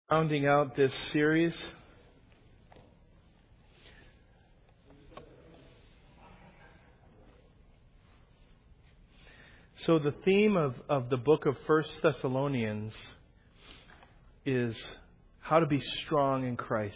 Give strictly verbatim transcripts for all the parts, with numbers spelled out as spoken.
Rounding out this series, so the theme of, of the book of First Thessalonians is how to be strong in Christ.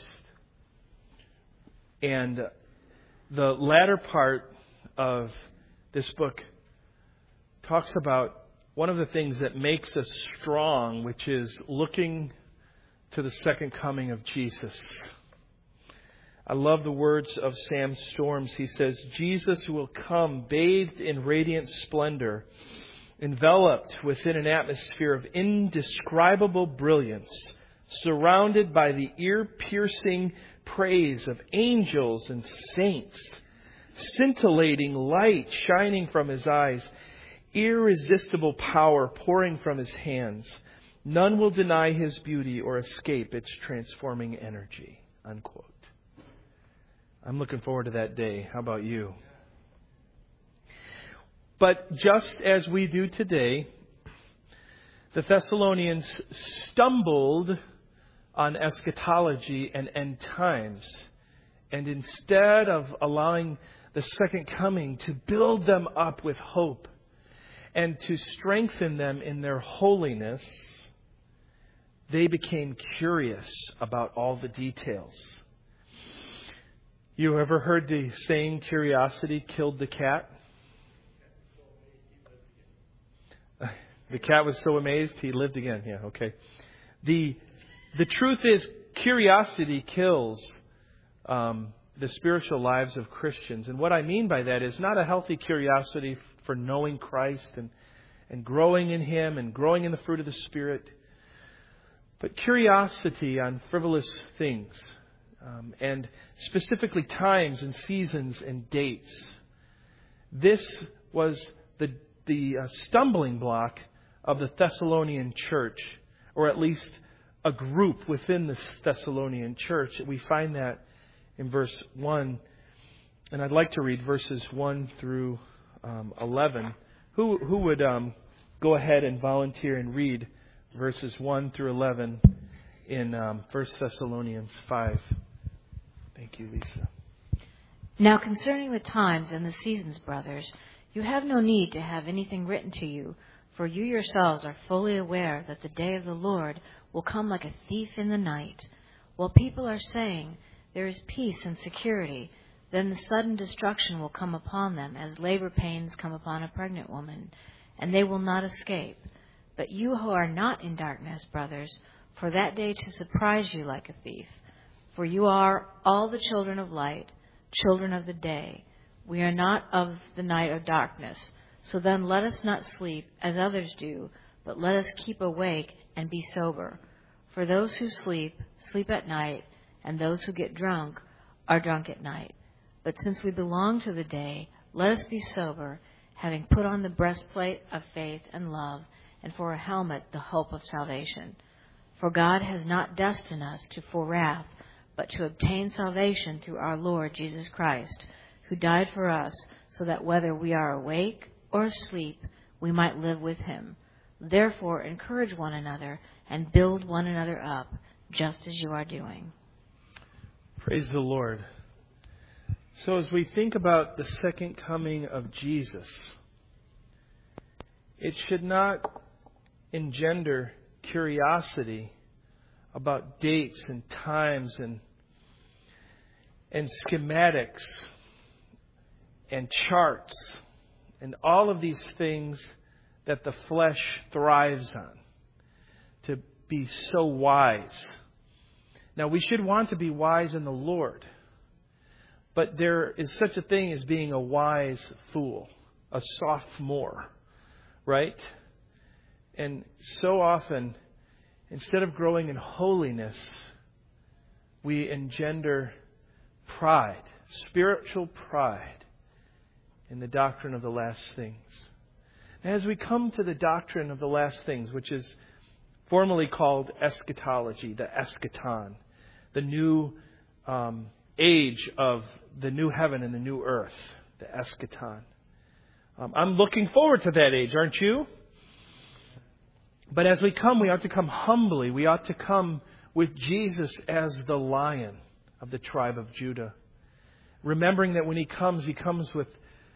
And the latter part of this book talks about one of the things that makes us strong, which is looking to the second coming of Jesus. I love the words of Sam Storms. He says, Jesus will come bathed in radiant splendor, enveloped within an atmosphere of indescribable brilliance, surrounded by the ear-piercing praise of angels and saints, scintillating light shining from his eyes, irresistible power pouring from his hands. None will deny his beauty or escape its transforming energy. Unquote. I'm looking forward to that day. How about you? But just as we do today, the Thessalonians stumbled on eschatology and end times. And instead of allowing the second coming to build them up with hope and to strengthen them in their holiness, they became curious about all the details. You ever heard the saying, curiosity killed the cat? The cat was so amazed, he lived again. Yeah, okay. The the truth is, curiosity kills um, the spiritual lives of Christians. And what I mean by that is not a healthy curiosity for knowing Christ and, and growing in Him and growing in the fruit of the Spirit, but curiosity on frivolous things, um, and specifically times and seasons and dates. This was the the uh, stumbling block of the Thessalonian church, or at least a group within the Thessalonian church. We find that in verse one, and I'd like to read verses one through um, eleven. Who who would um, go ahead and volunteer and read verses one through eleven in um, First Thessalonians five. Thank you, Lisa. Now concerning the times and the seasons, brothers, you have no need to have anything written to you, for you yourselves are fully aware that the day of the Lord will come like a thief in the night. While people are saying, there is peace and security, then the sudden destruction will come upon them as labor pains come upon a pregnant woman, and they will not escape. But you who are not in darkness, brothers, for that day to surprise you like a thief. For you are all the children of light, children of the day. We are not of the night or darkness. So then let us not sleep as others do, but let us keep awake and be sober. For those who sleep, sleep at night, and those who get drunk are drunk at night. But since we belong to the day, let us be sober, having put on the breastplate of faith and love, and for a helmet the hope of salvation. For God has not destined us to for wrath, but to obtain salvation through our Lord Jesus Christ, who died for us, so that whether we are awake or asleep, we might live with him. Therefore encourage one another and build one another up, just as you are doing. Praise the Lord. So as we think about the second coming of Jesus, it should not engender curiosity about dates and times and and schematics and charts and all of these things that the flesh thrives on, to be so wise. Now, we should want to be wise in the Lord, but there is such a thing as being a wise fool, a sophomore, right? And so often, instead of growing in holiness, we engender pride, spiritual pride, in the doctrine of the last things. And as we come to the doctrine of the last things, which is formally called eschatology, the eschaton, the new um, age of the new heaven and the new earth, the eschaton. Um, I'm looking forward to that age, aren't you? But as we come, we ought to come humbly. We ought to come with Jesus as the Lion of the tribe of Judah. Remembering that when He comes, He comes with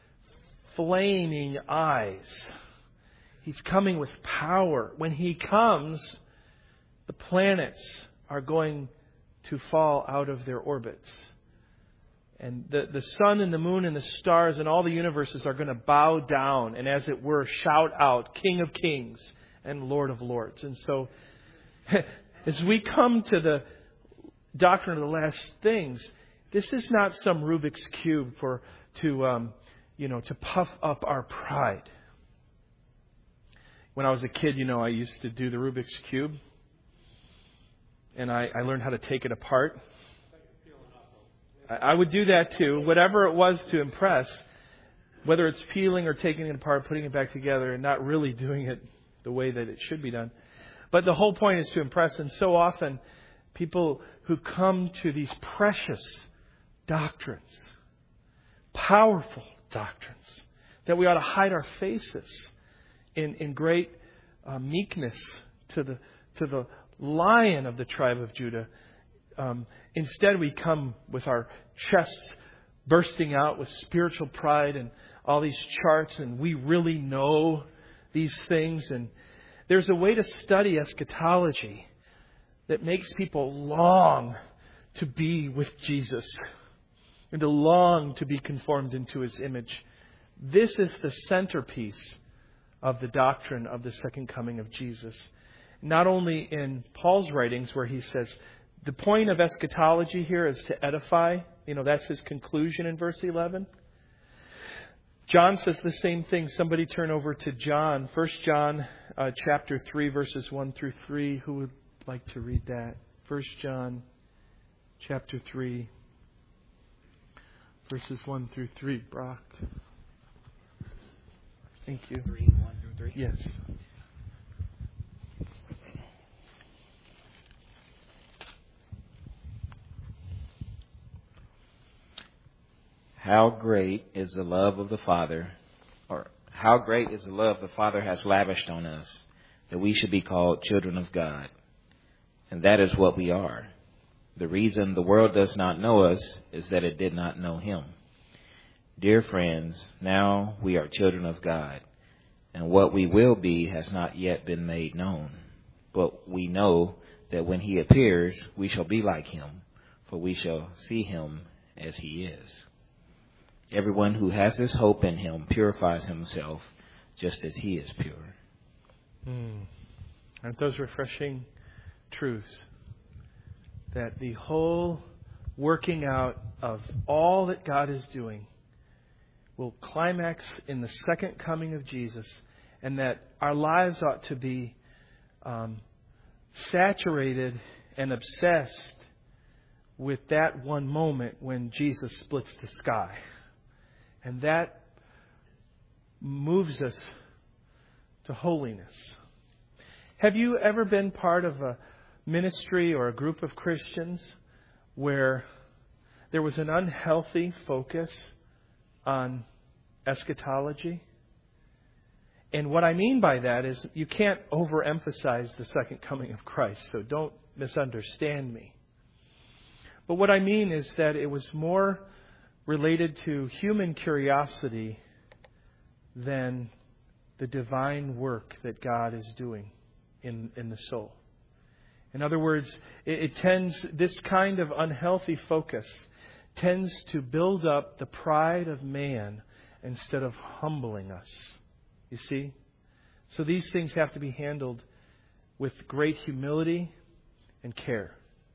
flaming eyes. He's coming with power. When He comes, the planets are going to fall out of their orbits. And the, the sun and the moon and the stars and all the universes are going to bow down and, as it were, shout out, King of Kings and Lord of Lords. And so, as we come to the doctrine of the last things, this is not some Rubik's Cube for to, um, you know, to puff up our pride. When I was a kid, you know, I used to do the Rubik's Cube. And I, I learned how to take it apart. I, I would do that too. Whatever it was to impress, whether it's peeling or taking it apart, putting it back together, and not really doing it the way that it should be done. But the whole point is to impress. And so often, people who come to these precious doctrines, powerful doctrines, that we ought to hide our faces in, in great uh, meekness to the to the Lion of the tribe of Judah. Um, instead, we come with our chests bursting out with spiritual pride and all these charts, and we really know these things. And there's a way to study eschatology that makes people long to be with Jesus and to long to be conformed into His image. This is the centerpiece of the doctrine of the second coming of Jesus. Not only in Paul's writings where he says the point of eschatology here is to edify. You know, that's his conclusion in verse eleven. John says the same thing. Somebody turn over to John. First John uh, chapter three, verses one through three. Who would like to read that? First John chapter three, verses one through three. Brock. Thank you. Three, one through three? Yes. How great is the love of the Father, or how great is the love the Father has lavished on us, that we should be called children of God. And that is what we are. The reason the world does not know us is that it did not know Him. Dear friends, now we are children of God, and what we will be has not yet been made known. But we know that when He appears, we shall be like Him, for we shall see Him as He is. Everyone who has this hope in Him purifies himself just as He is pure. Mm. Aren't those refreshing truths? That the whole working out of all that God is doing will climax in the second coming of Jesus, and that our lives ought to be um, saturated and obsessed with that one moment when Jesus splits the sky. And that moves us to holiness. Have you ever been part of a ministry or a group of Christians where there was an unhealthy focus on eschatology? And what I mean by that is you can't overemphasize the second coming of Christ, so don't misunderstand me. But what I mean is that it was more related to human curiosity than the divine work that God is doing in, in the soul. In other words, it, it tends, this kind of unhealthy focus tends to build up the pride of man instead of humbling us. You see? So these things have to be handled with great humility and care.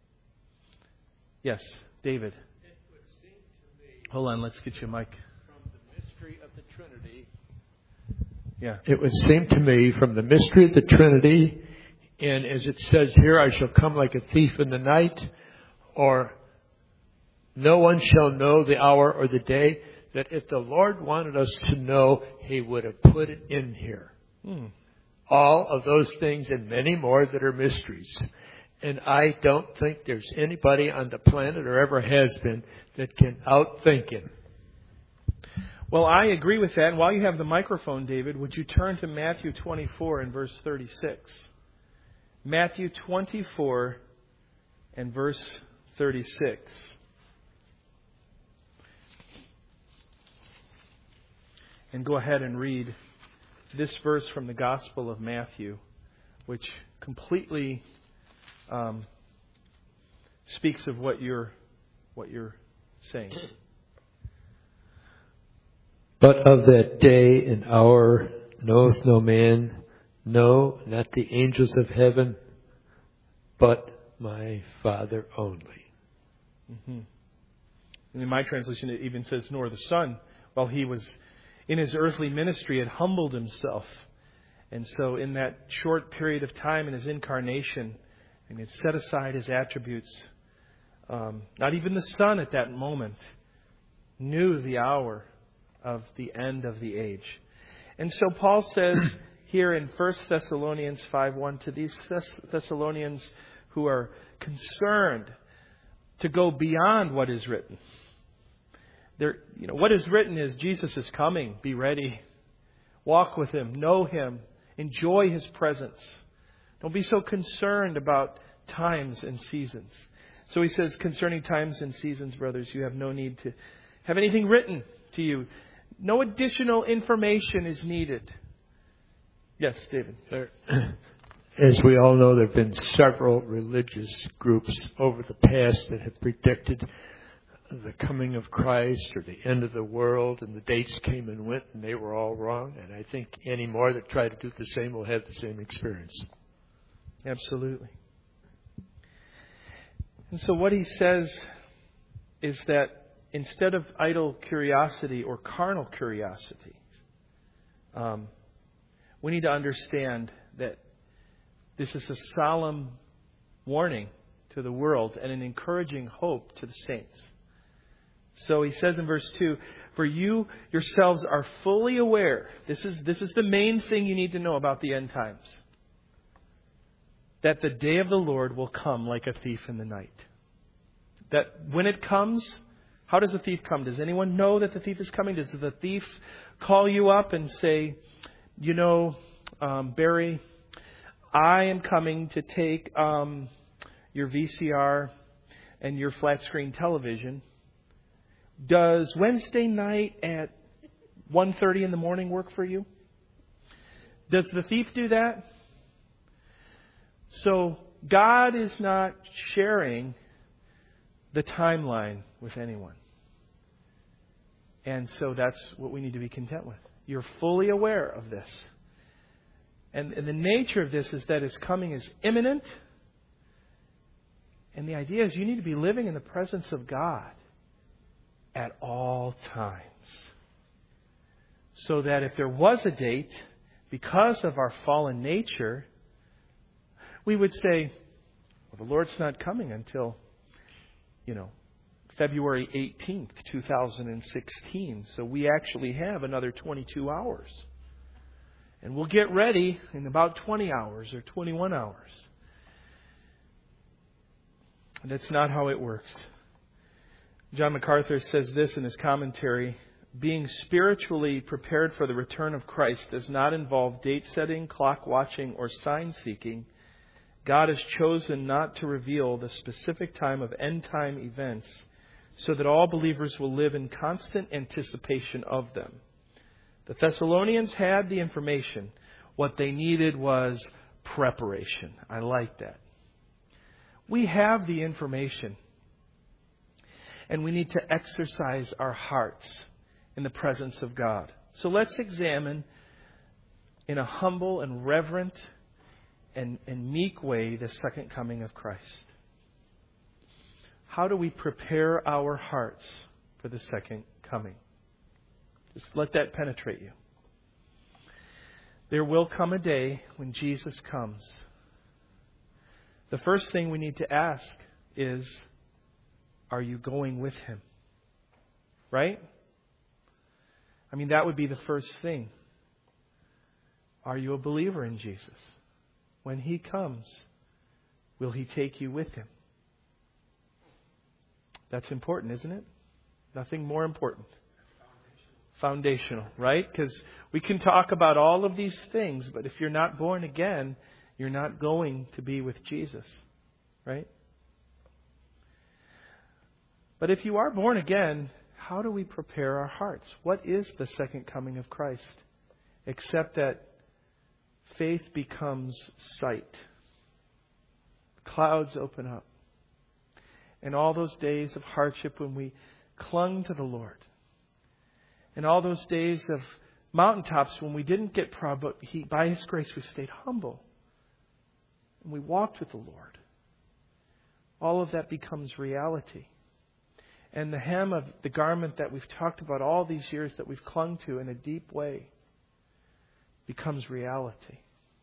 Yes, David. Hold on, let's get you a mic. From the mystery of the Trinity. Yeah. It would seem to me from the mystery of the Trinity, and as it says here, I shall come like a thief in the night, or no one shall know the hour or the day, that if the Lord wanted us to know, He would have put it in here. Hmm. All of those things and many more that are mysteries. And I don't think there's anybody on the planet or ever has been that can outthink Him. Well, I agree with that. And while you have the microphone, David, would you turn to Matthew twenty-four and verse thirty-six? Matthew twenty-four and verse thirty-six. And go ahead and read this verse from the Gospel of Matthew, which completely um, speaks of what you're what you're saying. But of that day and hour knoweth no man, no, not the angels of heaven, but my Father only. Mm-hmm. And in my translation, it even says, nor the Son, while he was in his earthly ministry, had humbled himself. And so in that short period of time in his incarnation, and he had set aside his attributes, um, not even the Son at that moment knew the hour of the end of the age. And so Paul says here in First Thessalonians five one to these Thess- Thessalonians who are concerned to go beyond what is written. There, you know, what is written is Jesus is coming. Be ready. Walk with Him. Know Him. Enjoy His presence. Don't be so concerned about times and seasons. So he says, concerning times and seasons, brothers, you have no need to have anything written to you. No additional information is needed. Yes, David. There, as we all know, there have been several religious groups over the past that have predicted the coming of Christ or the end of the world, and the dates came and went, and they were all wrong. And I think any more that try to do the same will have the same experience. Absolutely. And so what he says is that instead of idle curiosity or carnal curiosity, um, we need to understand that this is a solemn warning to the world and an encouraging hope to the saints. So he says in verse two, for you yourselves are fully aware, this is this is the main thing you need to know about the end times, that the day of the Lord will come like a thief in the night. That when it comes, how does the thief come? Does anyone know that the thief is coming? Does the thief call you up and say, you know, um, Barry, I am coming to take um, your V C R and your flat screen television. Does Wednesday night at one thirty in the morning work for you? Does the thief do that? So God is not sharing the timeline with anyone. And so that's what we need to be content with. You're fully aware of this. And, and the nature of this is that His coming is imminent. And the idea is you need to be living in the presence of God at all times. So that if there was a date, because of our fallen nature, we would say, well, the Lord's not coming until, you know, February eighteenth, two thousand sixteen. So we actually have another twenty-two hours. And we'll get ready in about twenty hours or twenty-one hours. And that's not how it works. John MacArthur says this in his commentary: being spiritually prepared for the return of Christ does not involve date setting, clock watching, or sign seeking. God has chosen not to reveal the specific time of end time events so that all believers will live in constant anticipation of them. The Thessalonians had the information. What they needed was preparation. I like that. We have the information. And we need to exercise our hearts in the presence of God. So let's examine in a humble and reverent and, and meek way the second coming of Christ. How do we prepare our hearts for the second coming? Just let that penetrate you. There will come a day when Jesus comes. The first thing we need to ask is, are you going with Him? Right? I mean, that would be the first thing. Are you a believer in Jesus? When He comes, will He take you with Him? That's important, isn't it? Nothing more important. Foundational, right? Because we can talk about all of these things, but if you're not born again, you're not going to be with Jesus, right? But if you are born again, how do we prepare our hearts? What is the second coming of Christ? Except that faith becomes sight. Clouds open up. And all those days of hardship when we clung to the Lord. And all those days of mountaintops when we didn't get proud, but he, by His grace we stayed humble. And we walked with the Lord. All of that becomes reality. And the hem of the garment that we've talked about all these years that we've clung to in a deep way becomes reality.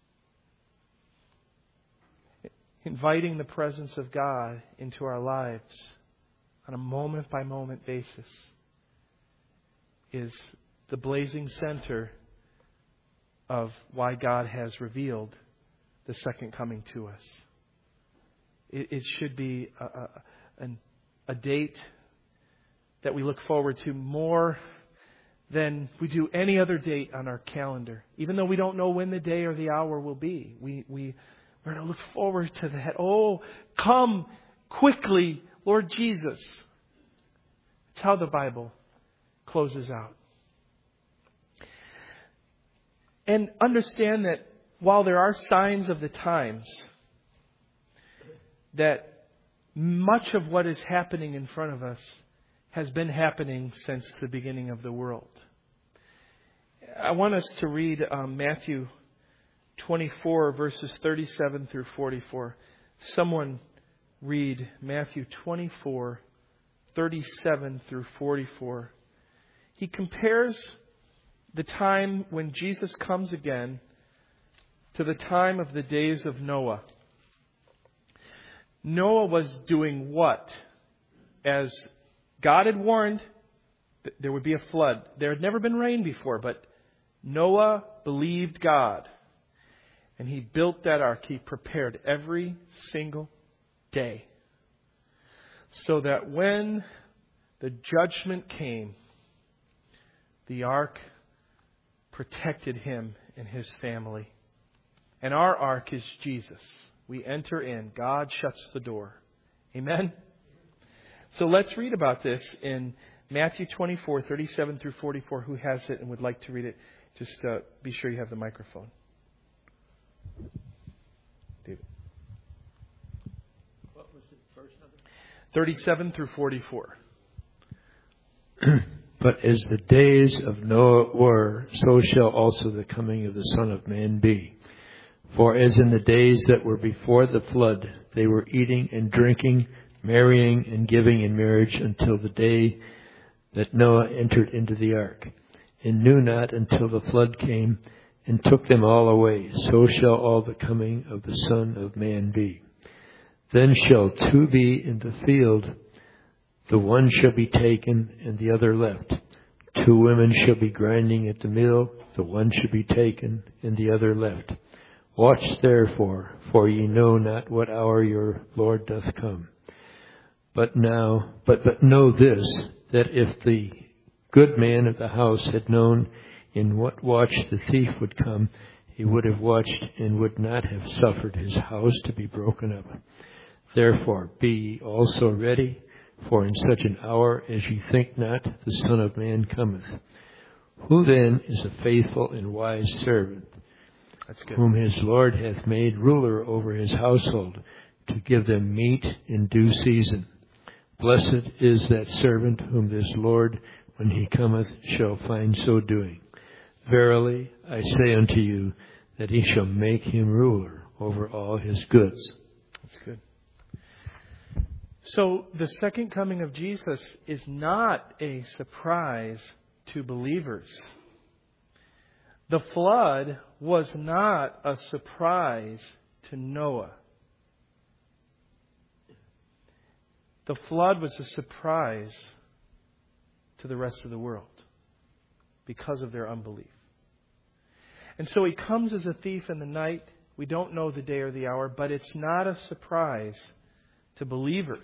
Inviting the presence of God into our lives on a moment-by-moment basis is the blazing center of why God has revealed the second coming to us. It, it should be a, a, a date that we look forward to more than we do any other date on our calendar. Even though we don't know when the day or the hour will be, we we we're to look forward to that. Oh, come quickly, Lord Jesus. That's how the Bible closes out. And understand that while there are signs of the times, that much of what is happening in front of us has been happening since the beginning of the world. I want us to read um, Matthew twenty-four, verses thirty-seven through forty-four. Someone read Matthew twenty-four, thirty-seven through forty-four. He compares the time when Jesus comes again to the time of the days of Noah. Noah was doing what? As God had warned, there would be a flood. There had never been rain before, but Noah believed God. And he built that ark. He prepared every single day. So that when the judgment came, the ark protected him and his family. And our ark is Jesus. We enter in. God shuts the door. Amen? So let's read about this in Matthew twenty-four, thirty-seven through forty-four. Who has it and would like to read it? Just uh, be sure you have the microphone. David. What was the first number? thirty-seven through forty-four. But as the days of Noah were, so shall also the coming of the Son of Man be. For as in the days that were before the flood, they were eating and drinking, marrying and giving in marriage until the day that Noah entered into the ark, and knew not until the flood came and took them all away. So shall all the coming of the Son of Man be. Then shall two be in the field, the one shall be taken and the other left. Two women shall be grinding at the mill, the one shall be taken and the other left. Watch therefore, for ye know not what hour your Lord doth come. But now, but, but know this, that if the good man of the house had known in what watch the thief would come, he would have watched and would not have suffered his house to be broken up. Therefore be ye also ready, for in such an hour as ye think not, the Son of Man cometh. Who then is a faithful and wise servant, That's good. whom his Lord hath made ruler over his household, to give them meat in due season? Blessed is that servant whom this Lord, when he cometh, shall find so doing. Verily, I say unto you, that he shall make him ruler over all his goods. That's good. So the second coming of Jesus is not a surprise to believers. The flood was not a surprise to Noah. The flood was a surprise to the rest of the world because of their unbelief. And so he comes as a thief in the night. We don't know the day or the hour, but it's not a surprise to believers.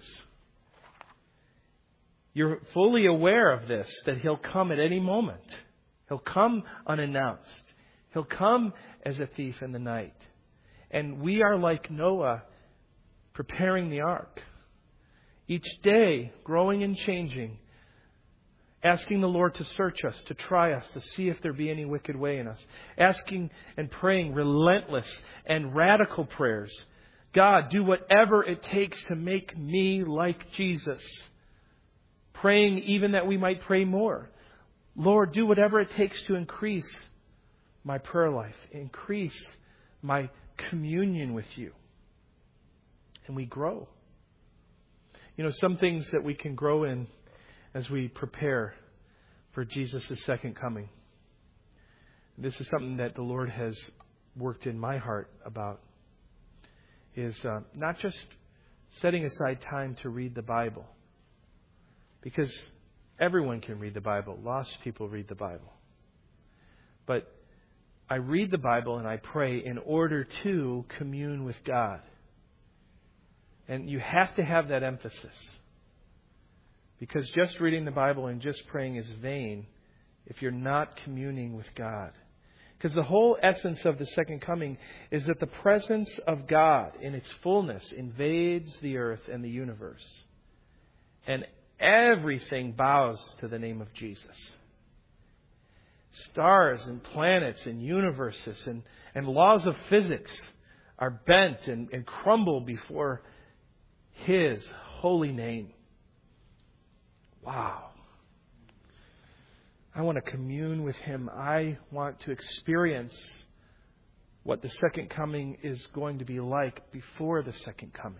You're fully aware of this, that he'll come at any moment. He'll come unannounced. He'll come as a thief in the night. And we are like Noah preparing the ark. Each day, growing and changing. Asking the Lord to search us, to try us, to see if there be any wicked way in us. Asking and praying relentless and radical prayers. God, do whatever it takes to make me like Jesus. Praying even that we might pray more. Lord, do whatever it takes to increase my prayer life. Increase my communion with you. And we grow. You know, some things that we can grow in as we prepare for Jesus' second coming. This is something that the Lord has worked in my heart about. Is uh, not just setting aside time to read the Bible. Because everyone can read the Bible. Lost people read the Bible. But I read the Bible and I pray in order to commune with God. And you have to have that emphasis. Because just reading the Bible and just praying is vain if you're not communing with God. Because the whole essence of the second coming is that the presence of God in its fullness invades the earth and the universe. And everything bows to the name of Jesus. Stars and planets and universes and, and laws of physics are bent and, and crumble before His holy name. Wow. I want to commune with Him. I want to experience what the second coming is going to be like before the second coming.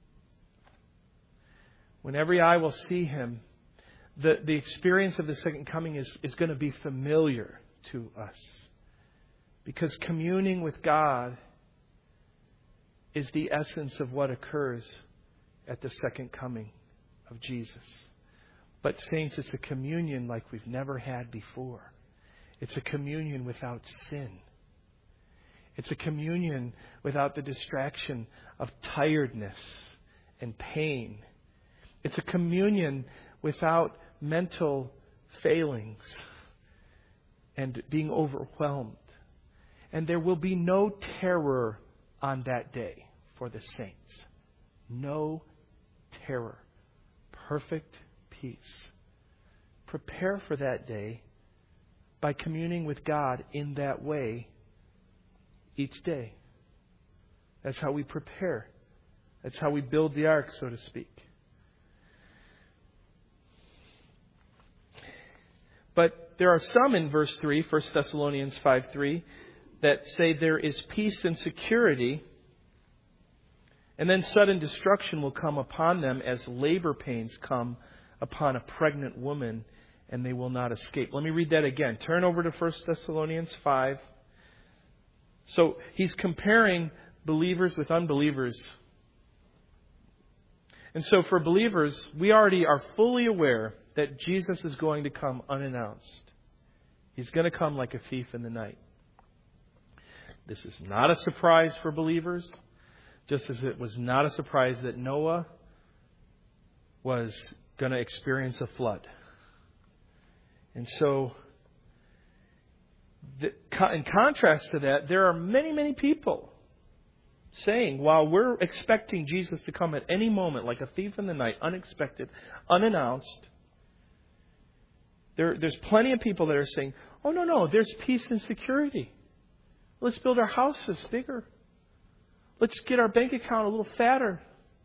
When every eye will see Him, the, the experience of the second coming is, is going to be familiar to us. Because communing with God is the essence of what occurs at the second coming of Jesus. But saints, it's a communion like we've never had before. It's a communion without sin. It's a communion without the distraction of tiredness and pain. It's a communion without mental failings and being overwhelmed. And there will be no terror on that day for the saints. No terror. Perfect peace. Prepare for that day by communing with God in that way each day. That's how we prepare. That's how we build the ark, so to speak. But there are some in verse three, First Thessalonians five three, that say there is peace and security, and then sudden destruction will come upon them as labor pains come upon a pregnant woman, and they will not escape. Let me read that again. Turn over to First Thessalonians five. So he's comparing believers with unbelievers. And so for believers, we already are fully aware that Jesus is going to come unannounced. He's going to come like a thief in the night. This is not a surprise for believers, just as it was not a surprise that Noah was going to experience a flood. And so, the, in contrast to that, there are many, many people saying, while we're expecting Jesus to come at any moment like a thief in the night, unexpected, unannounced, there, there's plenty of people that are saying, oh, no, no, there's peace and security. Let's build our houses bigger. Let's get our bank account a little fatter.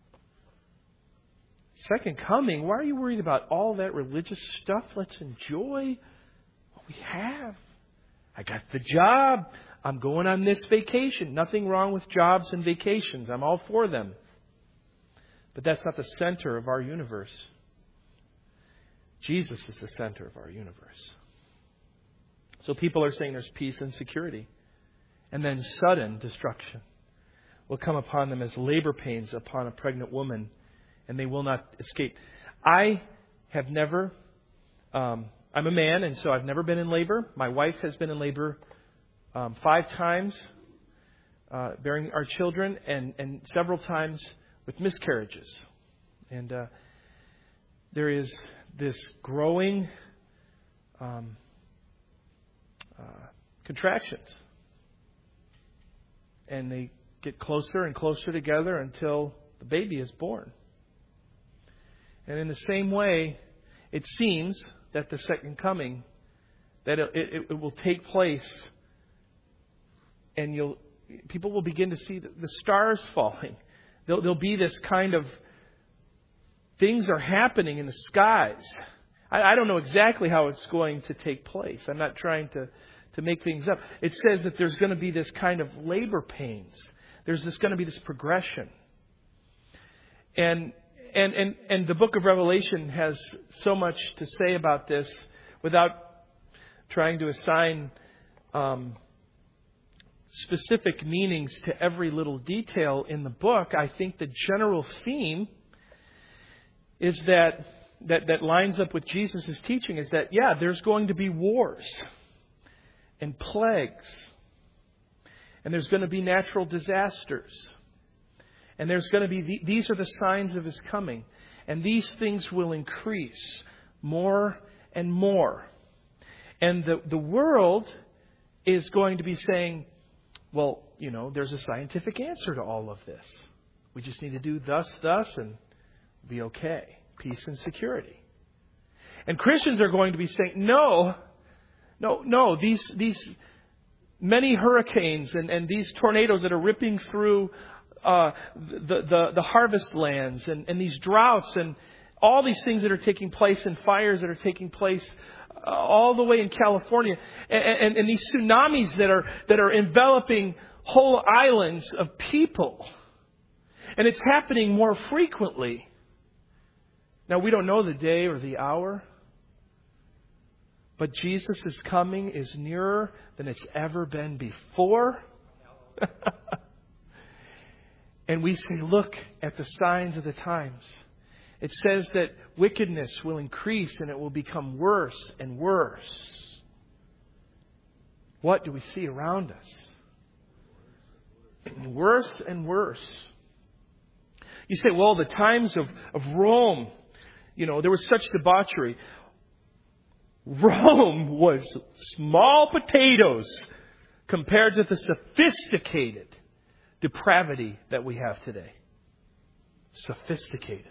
Second coming, why are you worried about all that religious stuff? Let's enjoy what we have. I got the job. I'm going on this vacation. Nothing wrong with jobs and vacations. I'm all for them. But that's not the center of our universe. Jesus is the center of our universe. So people are saying there's peace and security. And then sudden destruction will come upon them as labor pains upon a pregnant woman, and they will not escape. I have never, um, I'm a man, and so I've never been in labor. My wife has been in labor um, five times, uh, bearing our children, and, and several times with miscarriages. And uh, there is this growing um, uh, contractions. And they get closer and closer together until the baby is born. And in the same way, it seems that the second coming, that it, it, it will take place, and you'll people will begin to see the, the stars falling. There'll, there'll be this kind of things are happening in the skies. I, I don't know exactly how it's going to take place. I'm not trying to, to make things up. It says that there's going to be this kind of labor pains. There's this going to be this progression. And and and and the book of Revelation has so much to say about this without trying to assign um, specific meanings to every little detail in the book. I think the general theme is that that that lines up with Jesus' teaching is that, yeah, there's going to be wars and plagues, and there's going to be natural disasters. And there's going to be, these are the signs of His coming. And these things will increase more and more. And the, the world is going to be saying, well, you know, there's a scientific answer to all of this. We just need to do thus, thus, and be okay. Peace and security. And Christians are going to be saying, no, no, no, these, these many hurricanes and, and these tornadoes that are ripping through Uh, the, the, the harvest lands and, and these droughts and all these things that are taking place and fires that are taking place uh, all the way in California and, and, and these tsunamis that are that are enveloping whole islands of people. And it's happening more frequently. Now, we don't know the day or the hour, but Jesus' coming is nearer than it's ever been before. And we say, look at the signs of the times. It says that wickedness will increase and it will become worse and worse. What do we see around us? Worse and worse. You say, well, the times of, of Rome, you know, there was such debauchery. Rome was small potatoes compared to the sophisticated depravity that we have today. Sophisticated.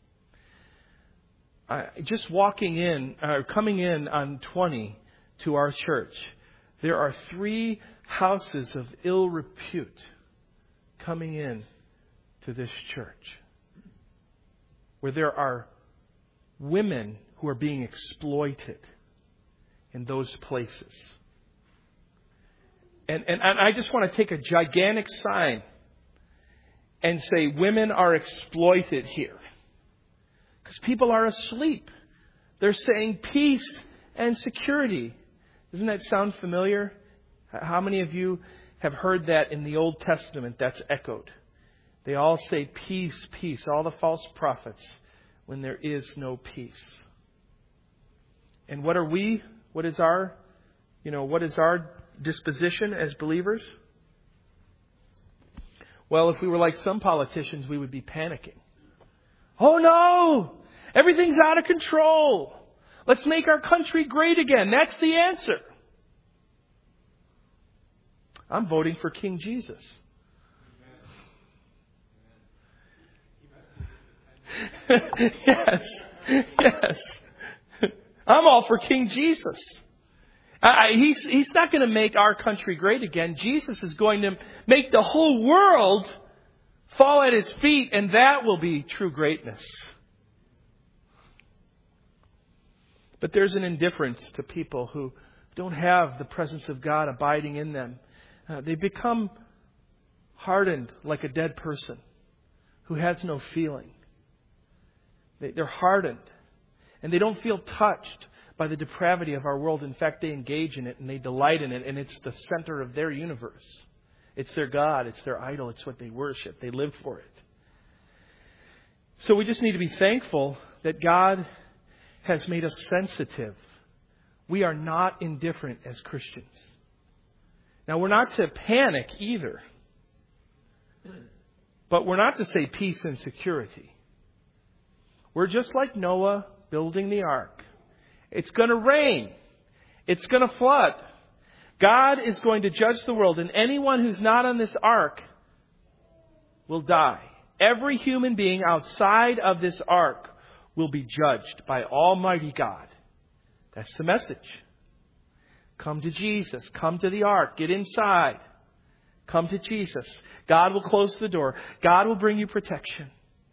I, just walking in, or uh, coming in on twenty to our church, there are three houses of ill repute coming in to this church, where there are women who are being exploited in those places. And, and, and I just want to take a gigantic sign and say women are exploited here. Because people are asleep. They're saying peace and security. Doesn't that sound familiar? How many of you have heard that in the Old Testament that's echoed? They all say peace, peace. All the false prophets when there is no peace. And what are we? What is our, you know, what is our disposition as believers? Well, if we were like some politicians, we would be panicking. Oh no! Everything's out of control. Let's make our country great again. That's the answer. I'm voting for King Jesus. Yes. Yes. I'm all for King Jesus. I, he's, he's not going to make our country great again. Jesus is going to make the whole world fall at His feet, and that will be true greatness. But there's an indifference to people who don't have the presence of God abiding in them. Uh, they become hardened like a dead person who has no feeling. They, they're hardened. And they don't feel touched by the depravity of our world. In fact, they engage in it and they delight in it. And it's the center of their universe. It's their God. It's their idol. It's what they worship. They live for it. So we just need to be thankful that God has made us sensitive. We are not indifferent as Christians. Now, we're not to panic either. But we're not to say peace and security. We're just like Noah building the ark. It's going to rain. It's going to flood. God is going to judge the world, and anyone who's not on this ark will die. Every human being outside of this ark will be judged by Almighty God. That's the message. Come to Jesus. Come to the ark. Get inside. Come to Jesus. God will close the door. God will bring you protection.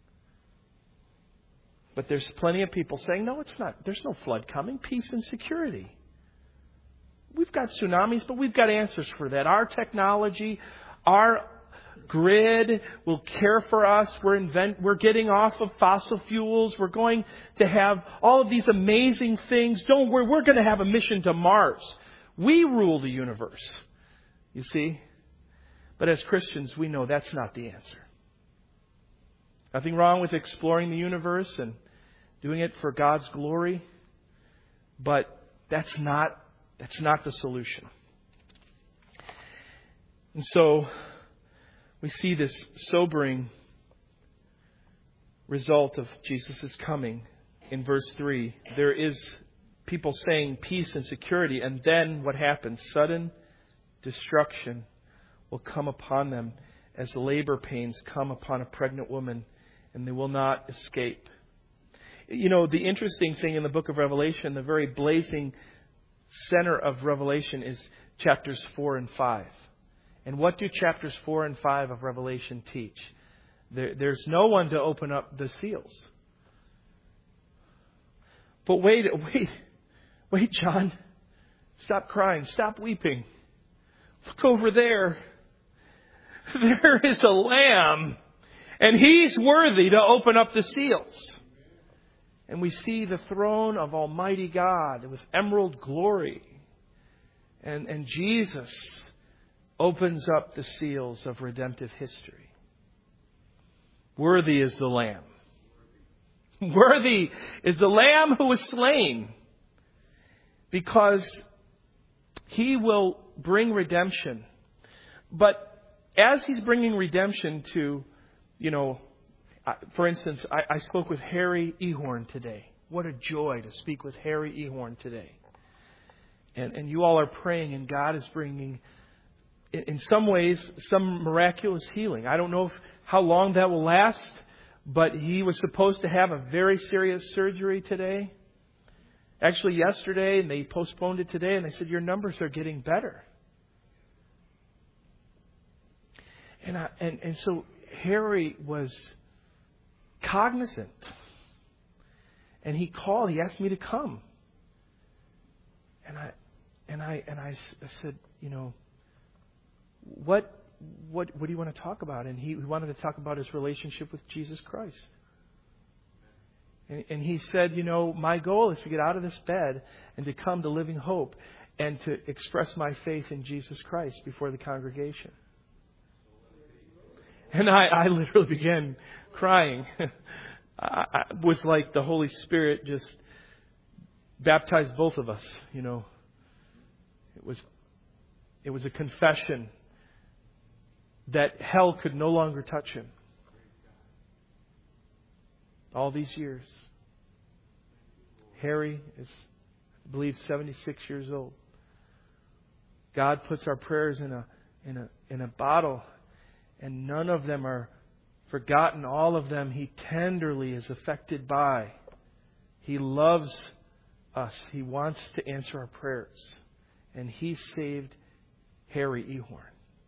But there's plenty of people saying, no, it's not. There's no flood coming. Peace and security. We've got tsunamis, but we've got answers for that. Our technology, our grid will care for us. We're invent, we're getting off of fossil fuels. We're going to have all of these amazing things. Don't worry, we're going to have a mission to Mars. We rule the universe. You see? But as Christians, we know that's not the answer. Nothing wrong with exploring the universe and doing it for God's glory. But that's not, that's not the solution. And so we see this sobering result of Jesus' coming in verse three. There is people saying peace and security, and then what happens? Sudden destruction will come upon them as labor pains come upon a pregnant woman, and they will not escape. You know, the interesting thing in the book of Revelation, the very blazing center of Revelation is chapters four and five. And what do chapters four and five of Revelation teach? There, there's no one to open up the seals. But wait, wait, wait, John. Stop crying. Stop weeping. Look over there. There is a lamb. And he's worthy to open up the seals. And we see the throne of Almighty God with emerald glory. And, and Jesus opens up the seals of redemptive history. Worthy is the Lamb. Worthy is the Lamb who was slain. Because He will bring redemption. But as He's bringing redemption to, you know, for instance, I, I spoke with Harry Ehorn today. What a joy to speak with Harry Ehorn today. And, and you all are praying, and God is bringing, in, in some ways, some miraculous healing. I don't know if, how long that will last, but he was supposed to have a very serious surgery today. Actually, yesterday, and they postponed it today, and they said, your numbers are getting better. And, I, and, and so Harry was cognizant. And he called. He asked me to come. And I, and I, and I, I said, you know, what, what, what do you want to talk about? And he, he wanted to talk about his relationship with Jesus Christ. And, and he said, you know, my goal is to get out of this bed and to come to Living Hope and to express my faith in Jesus Christ before the congregation. And I, I literally began crying. I, I was like the Holy Spirit just baptized both of us, you know. It was, it was a confession that hell could no longer touch him. All these years. Harry is, I believe, seventy-six years old. God puts our prayers in a in a in a bottle, and none of them are forgotten. All of them He tenderly is affected by. He loves us. He wants to answer our prayers. And He saved Harry Ehorn.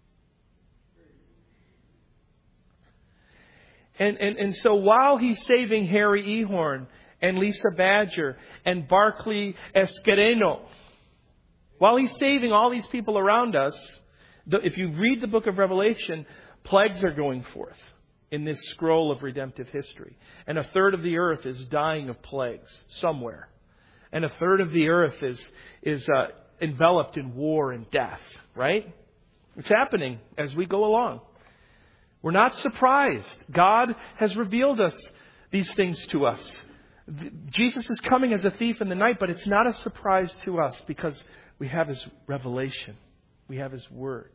And, and, and so while He's saving Harry Ehorn and Lisa Badger and Barclay Esquereno, while He's saving all these people around us, the, if you read the book of Revelation, plagues are going forth in this scroll of redemptive history. And a third of the earth is dying of plagues somewhere. And a third of the earth is, is uh, enveloped in war and death, right? It's happening as we go along. We're not surprised. God has revealed us these things to us. Jesus is coming as a thief in the night, but it's not a surprise to us because we have His revelation. We have His Word.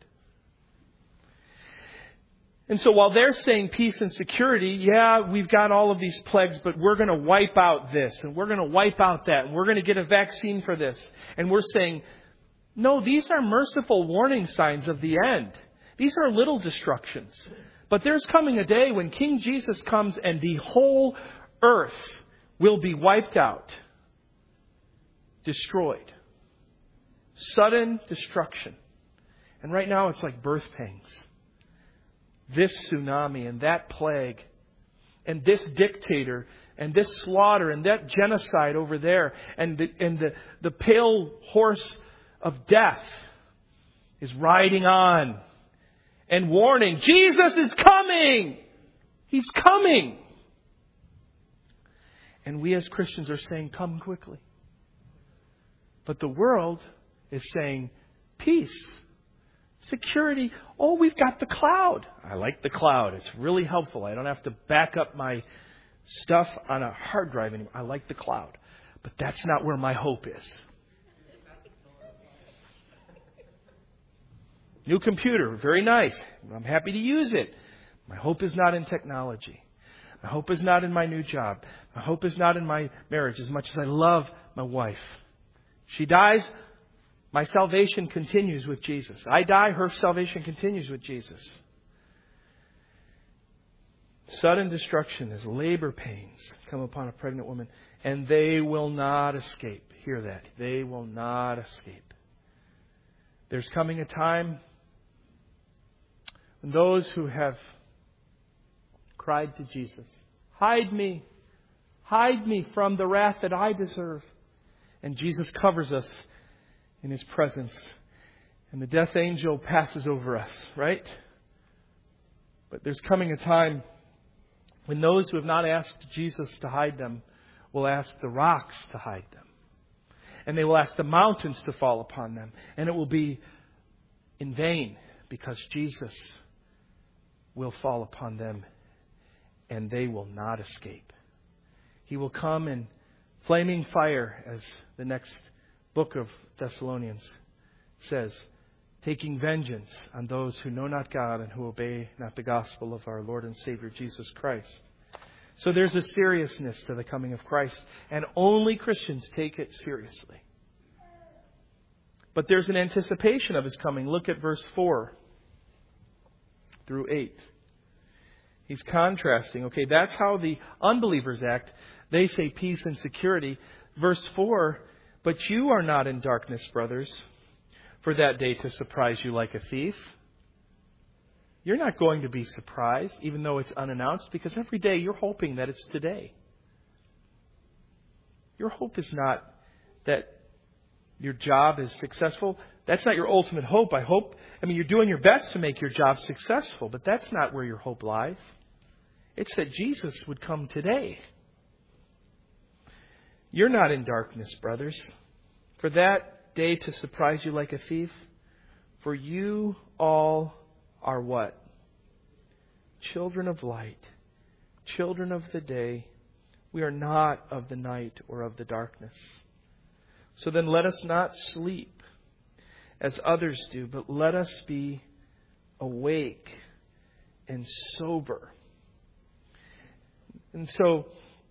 And so while they're saying peace and security, yeah, we've got all of these plagues, but we're going to wipe out this and we're going to wipe out that and we're going to get a vaccine for this. And we're saying, no, these are merciful warning signs of the end. These are little destructions. But there's coming a day when King Jesus comes and the whole earth will be wiped out, destroyed. Sudden destruction. And right now it's like birth pangs. This tsunami and that plague and this dictator and this slaughter and that genocide over there and the, and the, the pale horse of death is riding on and warning, Jesus is coming! He's coming! And we as Christians are saying, come quickly. But the world is saying, peace, security. Oh, we've got the cloud. I like the cloud. It's really helpful. I don't have to back up my stuff on a hard drive anymore. I like the cloud. But that's not where my hope is. New computer, very nice. I'm happy to use it. My hope is not in technology. My hope is not in my new job. My hope is not in my marriage as much as I love my wife. She dies, my salvation continues with Jesus. I die, her salvation continues with Jesus. Sudden destruction as labor pains come upon a pregnant woman, and they will not escape. Hear that. They will not escape. There's coming a time when those who have cried to Jesus, hide me, hide me from the wrath that I deserve. And Jesus covers us in His presence. And the death angel passes over us, right? But there's coming a time when those who have not asked Jesus to hide them will ask the rocks to hide them. And they will ask the mountains to fall upon them. And it will be in vain because Jesus will fall upon them and they will not escape. He will come in flaming fire, as the next book of Thessalonians says, taking vengeance on those who know not God and who obey not the gospel of our Lord and Savior Jesus Christ. So there's a seriousness to the coming of Christ, and only Christians take it seriously. But there's an anticipation of His coming. Look at verse four through eight. He's contrasting. Okay, that's how the unbelievers act. They say peace and security. Verse four, but you are not in darkness, brothers, for that day to surprise you like a thief. You're not going to be surprised, even though it's unannounced, because every day you're hoping that it's today. Your hope is not that your job is successful. That's not your ultimate hope. I hope, I mean, you're doing your best to make your job successful, but that's not where your hope lies. It's that Jesus would come today. You're not in darkness, brothers, for that day to surprise you like a thief. For you all are what? Children of light, children of the day. We are not of the night or of the darkness. So then let us not sleep as others do, but let us be awake and sober. And so,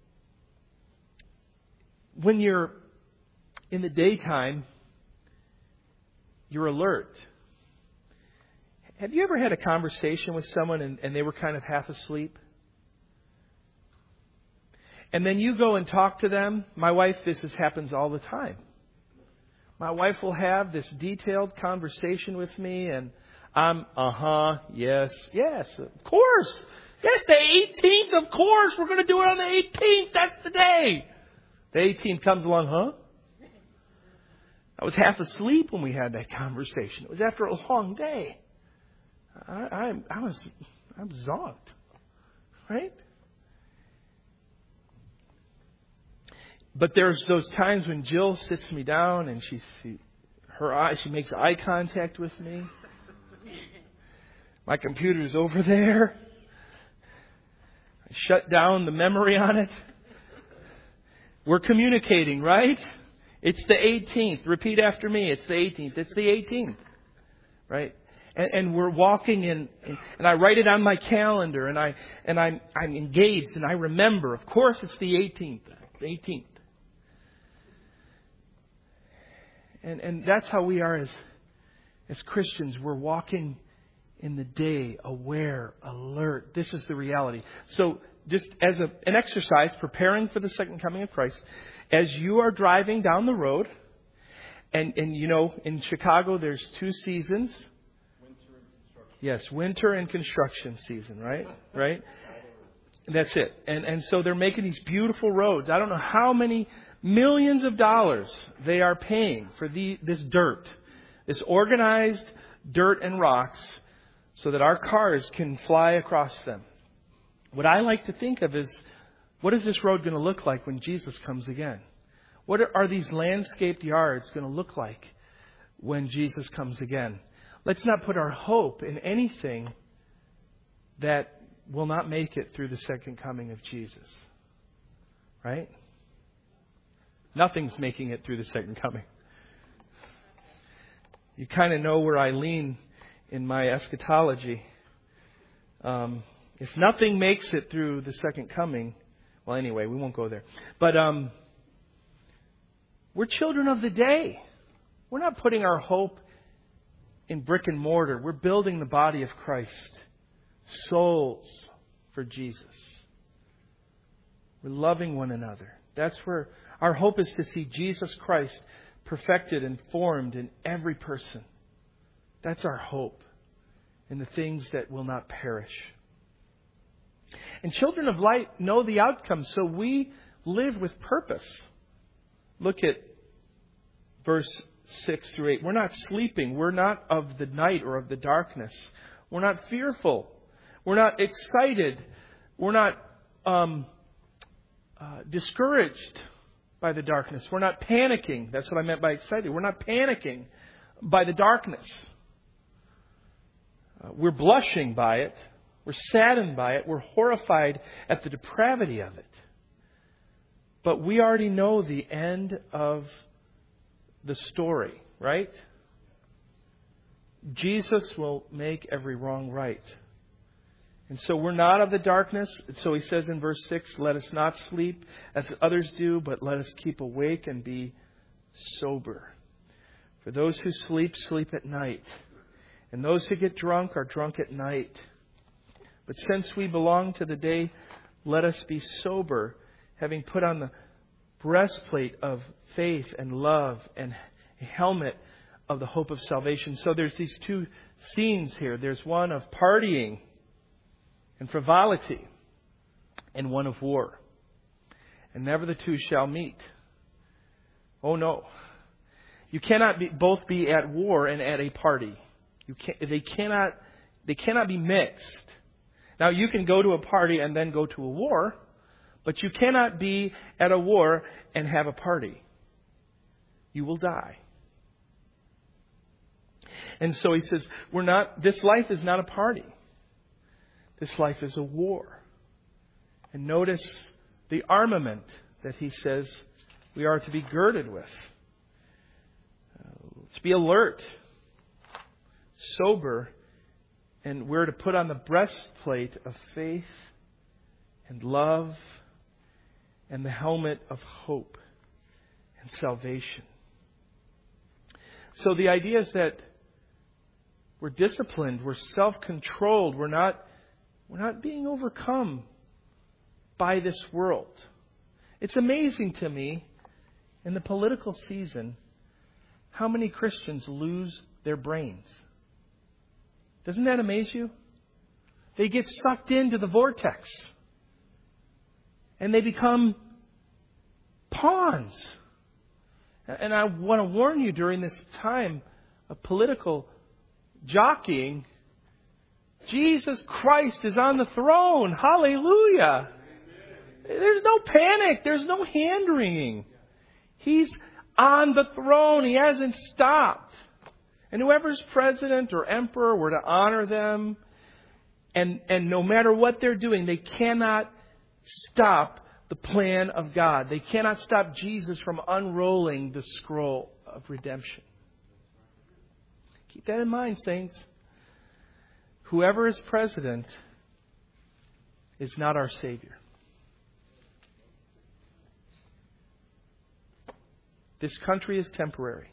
when you're in the daytime, you're alert. Have you ever had a conversation with someone and, and they were kind of half asleep? And then you go and talk to them. My wife, this is, happens all the time. My wife will have this detailed conversation with me and I'm, uh-huh, yes, yes, of course. Yes, the eighteenth, of course. We're going to do it on the eighteenth. That's the day. The eighteenth comes along, huh? I was half asleep when we had that conversation. It was after a long day. I, I, I was, I was zonked, right? But there's those times when Jill sits me down and she, she, her eye, she makes eye contact with me. My computer's over there. I shut down the memory on it. We're communicating, right? It's the eighteenth. Repeat after me. It's the eighteenth. It's the eighteenth. Right? And, and we're walking in, and I write it on my calendar, and I and I'm I'm engaged, and I remember. Of course, it's the eighteenth. The eighteenth. And and that's how we are as as Christians. We're walking in the day, aware, alert. This is the reality. So just as a, an exercise, preparing for the second coming of Christ, as you are driving down the road, and, and you know, in Chicago, there's two seasons. Winter and construction. Yes, winter and construction season, right? Right? That's it. And and so they're making these beautiful roads. I don't know how many millions of dollars they are paying for the this dirt, this organized dirt and rocks, so that our cars can fly across them. What I like to think of is, what is this road going to look like when Jesus comes again? What are, are these landscaped yards going to look like when Jesus comes again? Let's not put our hope in anything that will not make it through the second coming of Jesus. Right? Nothing's making it through the second coming. You kind of know where I lean in my eschatology. Um, if nothing makes it through the second coming, well, anyway, we won't go there. But um, we're children of the day. We're not putting our hope in brick and mortar. We're building the body of Christ. Souls for Jesus. We're loving one another. That's where our hope is, to see Jesus Christ perfected and formed in every person. That's our hope in the things that will not perish. And children of light know the outcome, so we live with purpose. Look at verse six through eight. We're not sleeping. We're not of the night or of the darkness. We're not fearful. We're not excited. We're not um, uh, discouraged by the darkness. We're not panicking. That's what I meant by excited. We're not panicking by the darkness. Uh, we're blushing by it. We're saddened by it. We're horrified at the depravity of it. But we already know the end of the story, right? Jesus will make every wrong right. And so we're not of the darkness. So he says in verse six, let us not sleep as others do, but let us keep awake and be sober. For those who sleep, sleep at night. And those who get drunk are drunk at night. But since we belong to the day, let us be sober, having put on the breastplate of faith and love and a helmet of the hope of salvation. So there's these two scenes here. There's one of partying and frivolity, and one of war. And never the two shall meet. Oh no. You cannot be, both be at war and at a party. You can't, they cannot they cannot be mixed. Now you can go to a party and then go to a war, but you cannot be at a war and have a party. You will die. And so he says, we're not this life is not a party. This life is a war. And notice the armament that he says we are to be girded with. Uh, let's be alert, sober, and we're to put on the breastplate of faith and love and the helmet of hope and salvation. So the idea is that we're disciplined, we're self-controlled, we're not We're not being overcome by this world. It's amazing to me, in the political season, how many Christians lose their brains. Doesn't that amaze you? They get sucked into the vortex. And they become pawns. And I want to warn you, during this time of political jockeying, Jesus Christ is on the throne. Hallelujah. There's no panic. There's no hand-wringing. He's on the throne. He hasn't stopped. And whoever's president or emperor, we're to honor them. And, and no matter what they're doing, they cannot stop the plan of God. They cannot stop Jesus from unrolling the scroll of redemption. Keep that in mind, saints. Whoever is president is not our Savior. This country is temporary.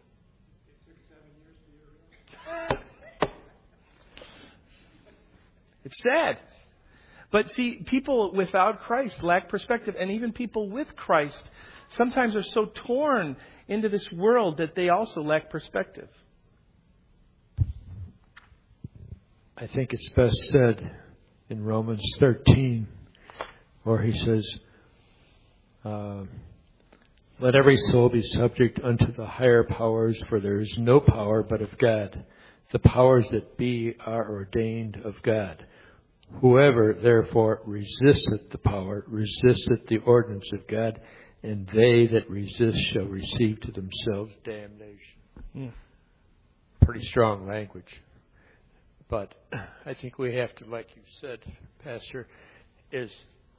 It's sad. But see, people without Christ lack perspective. And even people with Christ sometimes are so torn into this world that they also lack perspective. I think it's best said in Romans thirteen, where he says, uh, let every soul be subject unto the higher powers, for there is no power but of God. The powers that be are ordained of God. Whoever therefore resisteth the power, resisteth the ordinance of God, and they that resist shall receive to themselves damnation. Mm. Pretty strong language. But I think we have to, like you said, Pastor, is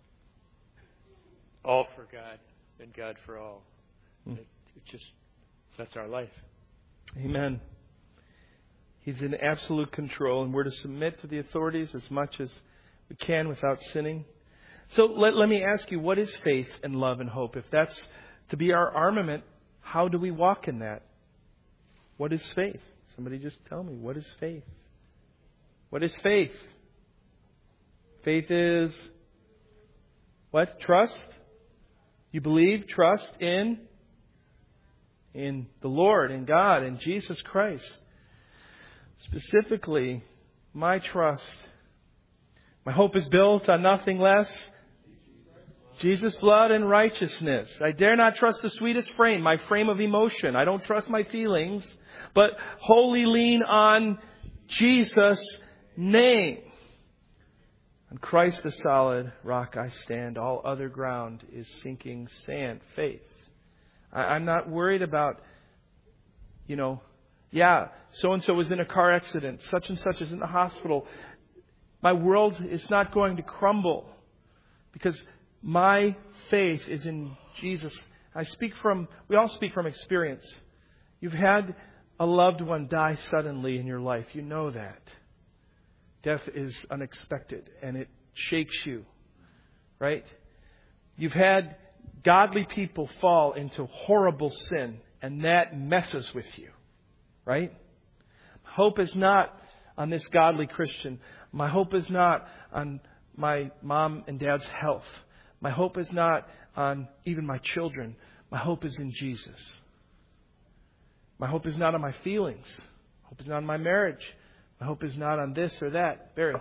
all for God and God for all. Mm. It, it just, that's our life. Amen. He's in absolute control, and we're to submit to the authorities as much as we can without sinning. So let, let me ask you, what is faith and love and hope? If that's to be our armament, how do we walk in that? What is faith? Somebody just tell me, what is faith? What is faith? Faith is what? Trust? You believe, trust in, in the Lord, in God, in Jesus Christ. Specifically, my trust, my hope is built on nothing less. Jesus' blood and righteousness. I dare not trust the sweetest frame, my frame of emotion. I don't trust my feelings, but wholly lean on Jesus' name. On Christ the solid rock I stand. All other ground is sinking sand. Faith. I, I'm not worried about, you know, yeah, so-and-so was in a car accident. Such and such is in the hospital. My world is not going to crumble because my faith is in Jesus. I speak from, we all speak from experience. You've had a loved one die suddenly in your life. You know that. Death is unexpected and it shakes you, right? You've had godly people fall into horrible sin and that messes with you, right? Hope is not on this godly Christian. My hope is not on my mom and dad's health. My hope is not on even my children. My hope is in Jesus. My hope is not on my feelings. My hope is not on my marriage. My hope is not on this or that. Barry.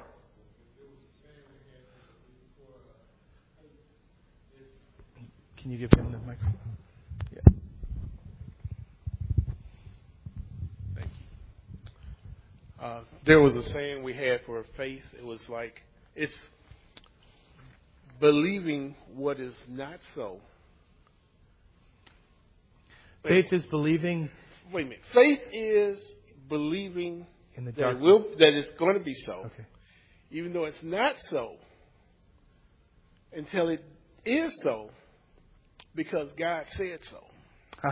Can you give him the microphone? Yeah. Thank you. Uh, there was a saying we had for faith. It was like, it's believing what is not so. Faith is believing. Wait a minute. Faith is believing in the that, it will, that it's going to be so. Okay. Even though it's not so, until it is so, because God said so. Huh.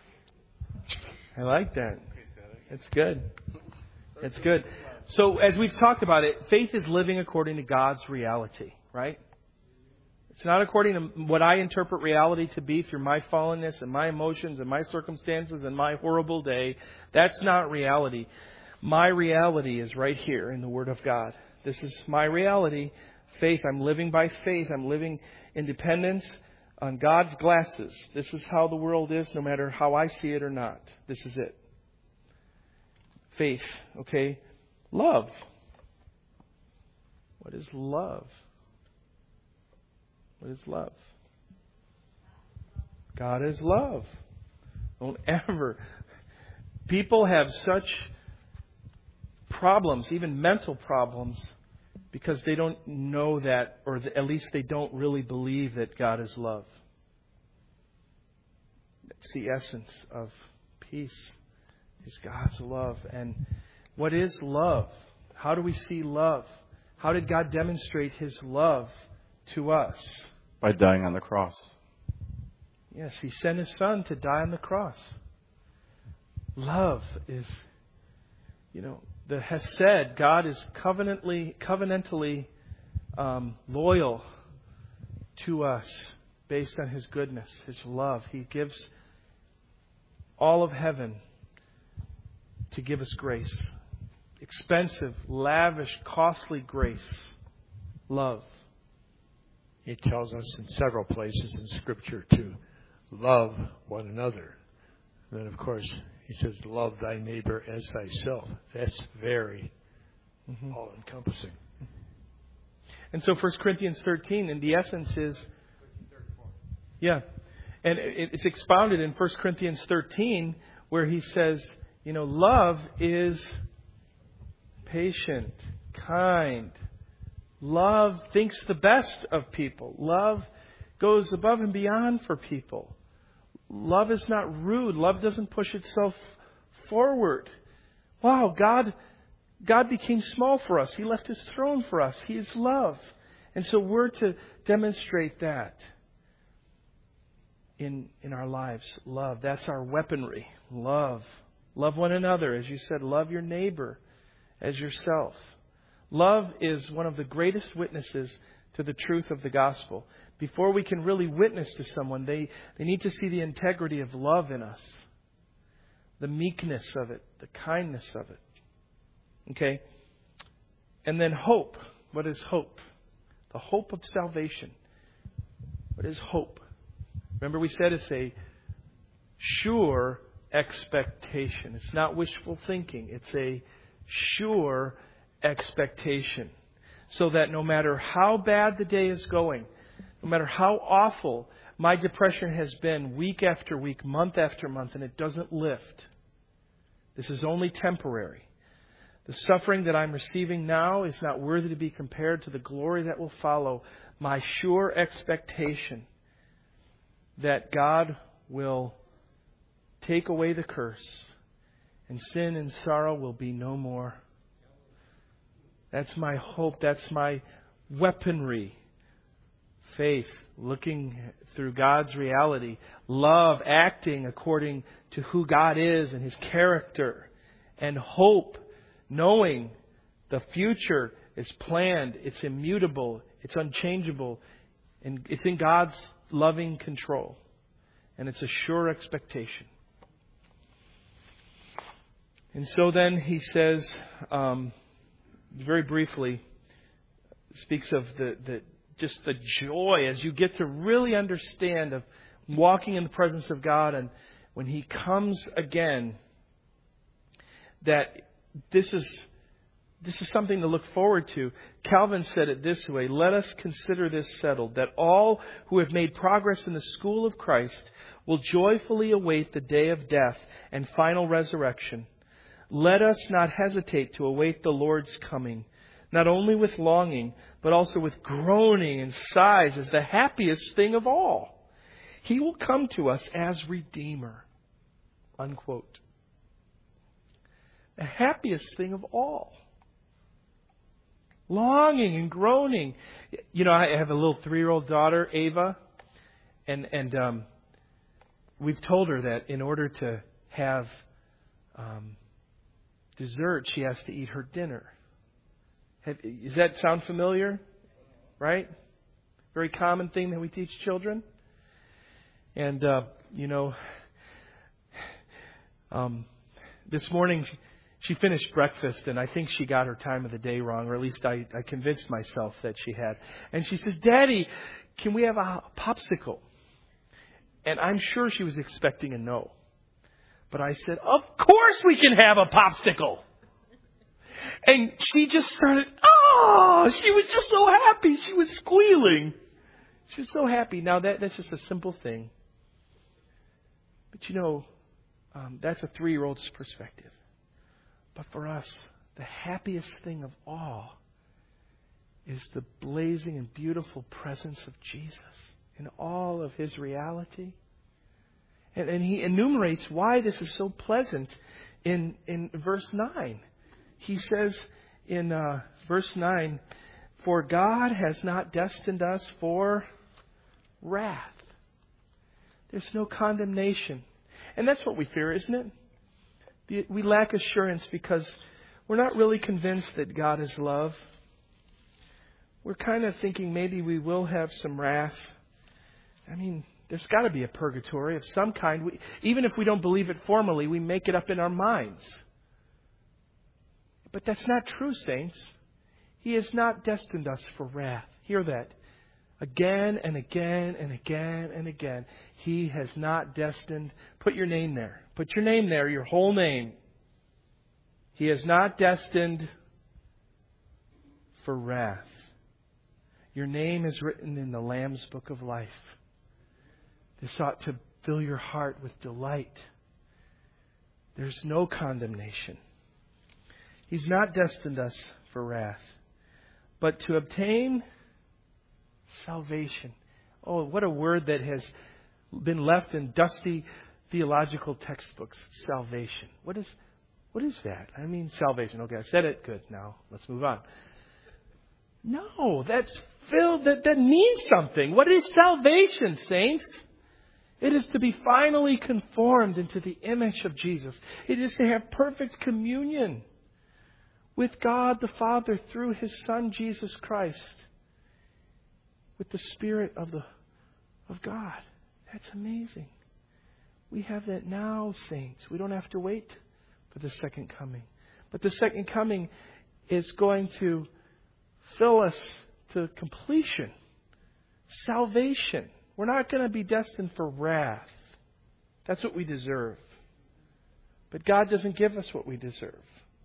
I like that. It's good. It's good. So as we've talked about it, faith is living according to God's reality, right? It's not according to what I interpret reality to be through my fallenness and my emotions and my circumstances and my horrible day. That's not reality. My reality is right here in the Word of God. This is my reality. Faith. I'm living by faith. I'm living in dependence on God's glasses. This is how the world is, no matter how I see it or not. This is it. Faith. Okay. Love. What is love? What is love? God is love. Don't ever. People have such problems, even mental problems, because they don't know that, or at least they don't really believe that God is love. That's the essence of peace, is God's love. And what is love? How do we see love? How did God demonstrate His love to us? By dying on the cross. Yes, He sent His Son to die on the cross. Love is, you know, the Hesed, God is covenantally, covenantally um, loyal to us based on His goodness, His love. He gives all of heaven to give us grace. Expensive, lavish, costly grace. Love. He tells us in several places in Scripture to love one another. And then, of course, he says, love thy neighbor as thyself. That's very mm-hmm. all-encompassing. And so First Corinthians thirteen, in the essence, is... Yeah. And it's expounded in First Corinthians thirteen, where he says, you know, love is patient, kind. Love thinks the best of people. Love goes above and beyond for people. Love is not rude. Love doesn't push itself forward. Wow, God, God became small for us. He left His throne for us. He is love. And so we're to demonstrate that in, in our lives. Love. That's our weaponry. Love. Love one another. As you said, love your neighbor as yourself. Love is one of the greatest witnesses to the truth of the gospel. Before we can really witness to someone, they, they need to see the integrity of love in us. The meekness of it. The kindness of it. Okay? And then hope. What is hope? The hope of salvation. What is hope? Remember we said it's a sure expectation. It's not wishful thinking. It's a sure expectation. So that no matter how bad the day is going, no matter how awful my depression has been week after week, month after month, and it doesn't lift, this is only temporary. The suffering that I'm receiving now is not worthy to be compared to the glory that will follow. My sure expectation that God will take away the curse and sin and sorrow will be no more. That's my hope. That's my weaponry. Faith, looking through God's reality. Love, acting according to who God is and His character. And hope, knowing the future is planned. It's immutable. It's unchangeable. And it's in God's loving control. And it's a sure expectation. And so then he says... Um, very briefly, speaks of the, the just the joy as you get to really understand of walking in the presence of God, and when He comes again, that this is this is something to look forward to. Calvin said it this way: let us consider this settled, that all who have made progress in the school of Christ will joyfully await the day of death and final resurrection. Let us not hesitate to await the Lord's coming, not only with longing, but also with groaning and sighs as the happiest thing of all. He will come to us as Redeemer. Unquote. The happiest thing of all. Longing and groaning. You know, I have a little three-year-old daughter, Ava, and and um, we've told her that in order to have um, dessert, she has to eat her dinner. Have, does that sound familiar? Right? Very common thing that we teach children. And, uh, you know, um, this morning she finished breakfast, and I think she got her time of the day wrong, or at least I, I convinced myself that she had. And she says, Daddy, can we have a popsicle? And I'm sure she was expecting a no. But I said, of course we can have a popsicle. And she just started, oh, she was just so happy. She was squealing. She was so happy. Now, that, that's just a simple thing. But, you know, um, that's a three-year-old's perspective. But for us, the happiest thing of all is the blazing and beautiful presence of Jesus in all of His reality. And, and he enumerates why this is so pleasant in, in verse nine. He says in uh, verse nine, for God has not destined us for wrath. There's no condemnation. And that's what we fear, isn't it? We lack assurance because we're not really convinced that God is love. We're kind of thinking maybe we will have some wrath. I mean, there's got to be a purgatory of some kind. We, even if we don't believe it formally, we make it up in our minds. But that's not true, saints. He has not destined us for wrath. Hear that. Again and again and again and again. He has not destined. Put your name there. Put your name there, your whole name. He has not destined for wrath. Your name is written in the Lamb's Book of Life. This ought to fill your heart with delight. There's no condemnation. He's not destined us for wrath, but to obtain salvation. Oh, what a word that has been left in dusty theological textbooks. Salvation. What is, what is that? I mean, salvation. Okay, I said it. Good. Now, let's move on. No, that's filled, that, that means something. What is salvation, saints? It is to be finally conformed into the image of Jesus. It is to have perfect communion with God the Father through His Son, Jesus Christ, with the Spirit of the of God. That's amazing. We have that now, saints. We don't have to wait for the second coming. But the second coming is going to fill us to completion. Salvation. We're not going to be destined for wrath. That's what we deserve. But God doesn't give us what we deserve.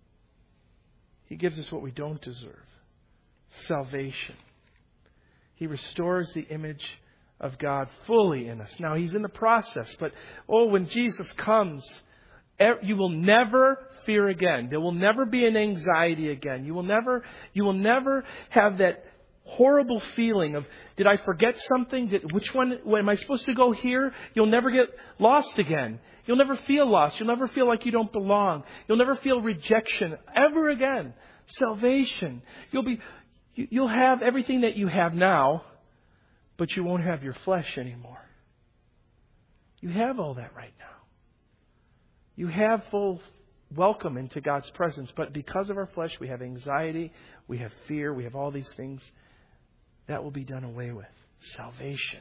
He gives us what we don't deserve. Salvation. He restores the image of God fully in us. Now, He's in the process. But, oh, when Jesus comes, you will never fear again. There will never be an anxiety again. You will never, you will never have that horrible feeling of, did I forget something? Did, which one, am I supposed to go here? You'll never get lost again. You'll never feel lost. You'll never feel like you don't belong. You'll never feel rejection ever again. Salvation. You'll be, you'll have everything that you have now, but you won't have your flesh anymore. You have all that right now. You have full welcome into God's presence, but because of our flesh, we have anxiety, we have fear, we have all these things. That will be done away with. Salvation.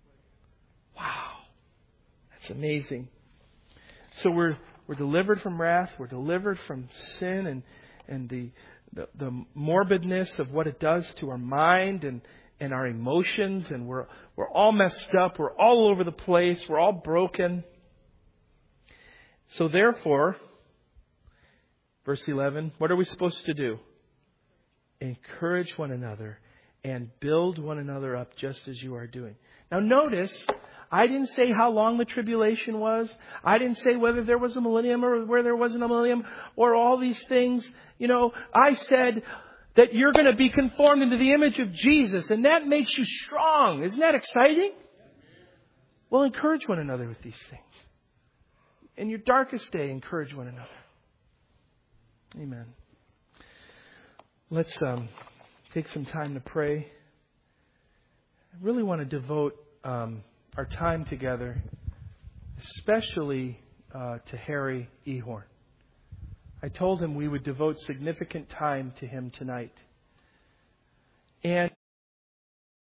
Wow. That's amazing. So we're we're delivered from wrath, we're delivered from sin and and the the, the morbidness of what it does to our mind and, and our emotions, and we're we're all messed up, we're all over the place, we're all broken. So therefore, verse eleven, what are we supposed to do? Encourage one another and build one another up just as you are doing. Now notice, I didn't say how long the tribulation was. I didn't say whether there was a millennium or where there wasn't a millennium or all these things. You know, I said that you're going to be conformed into the image of Jesus, and that makes you strong. Isn't that exciting? Well, encourage one another with these things. In your darkest day, encourage one another. Amen. Let's um, take some time to pray. I really want to devote um, our time together, especially uh, to Harry Ehorn. I told him we would devote significant time to him tonight. And